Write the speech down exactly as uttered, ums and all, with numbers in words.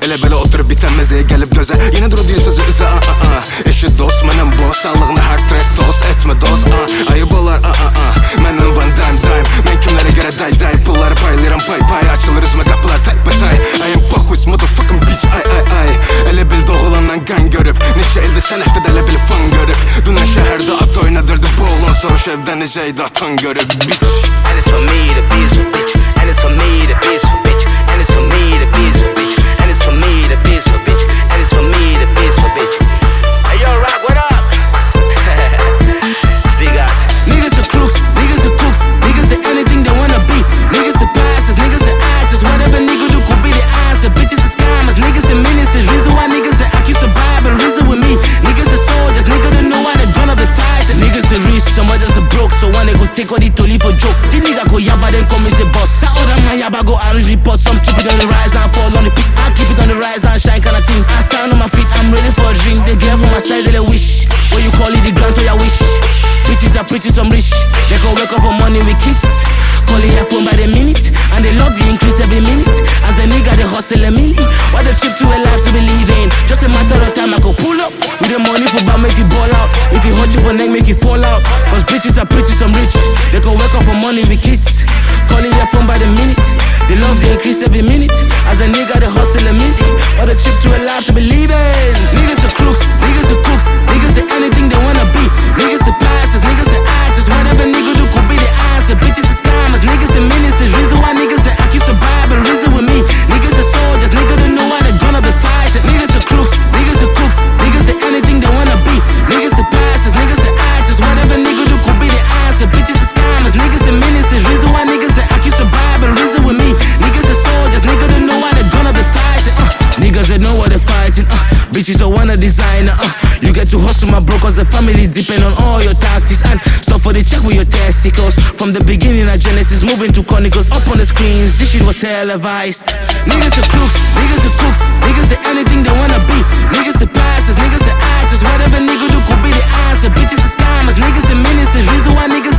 Elə belə oturup biten mezeye gelip göze yine duru diye sözü üze a a a Eşi dost menem boz sağlığını her track dost etme dost a Ayıp olar a a a Menem van dime dime Men kimlere göre day day Pulları paylayıram pay pay Açılır üzme kapılar tay by tay I am Bahus motherfucking bitch ay ay ay Elə bil doğulandan kan görüp Neçə ilde sənətdə də elə bil fan görüp Dünən şəhərdə at oynadırdı boğulan Soruş evdə necəydi atan görüp bitch And it's for me to be so bitch And it's for me to be so bitch And it's for me to be so bitch And it's for me to be so bitch And it's for me to be so bitch Hey yo Rock, what up? Stiga Niggas are crooks, niggas are cooks Niggas are anything they wanna be Niggas are pastors, niggas are actors Whatever nigga do could be the answer Bitches are scammers, niggas are ministers Reason why niggas are accused of Bible Reason with me Niggas are soldiers, niggas don't know why they gonna be fighting Niggas are rich, some others are broke So when they go take all the toli for joke The nigga go yabba then come and say boss That other man yabba go and report Some keep it on the rise and fall on the peak I keep it on the rise and shine kind of thing I stand on my feet, I'm ready for a drink They get from my side, they wish What you call it, the grant or your wish Bitches are pretty, some rich They go wake up for money with kids Calling your phone by the minute And they love the increase every minute As the nigga they hustle a milli What they trip to a life to believe in Just a matter of time I go pull up With the money for bar make you ball out If you hurt you for neck make you fall out Cause bitches are pretty, some rich They go wake up for money with kids Calling your phone by the minute They love the increase every minute As a nigga they hustle a milli What they trip to a life to believe in Niggas are crooks, niggas are cooks Niggas are anything they wanna be Niggas are pastors, niggas are actors Whatever nigga do could be the answer Bitches are scammers, niggas are ministers Reason why niggas are accused of Bible Reason with me Niggas are soldiers, niggas don't know why they gonna be fighting Niggas are crooks, niggas are cooks Niggas are anything they wanna be Niggas are pastors, niggas are actors Whatever nigga do could be the answer Bitches are scammers, niggas are ministers Reason why niggas are accused of Bible Reason with me Niggas are soldiers, niggas don't know why they gonna be fighting uh, Niggas they know what they're fighting uh, Bitches don't wanna design uh, You get to hustle my bro cause the family depend on all your tactics And stuff for the check with your testicles From the beginning of Genesis moving to Chronicles Up on the screens, this shit was televised Niggas are crooks, niggas are cooks Niggas are anything they wanna be Niggas are pastors, niggas are actors Whatever nigga do could be the answer Bitches are scammers, niggas are ministers Reason why niggas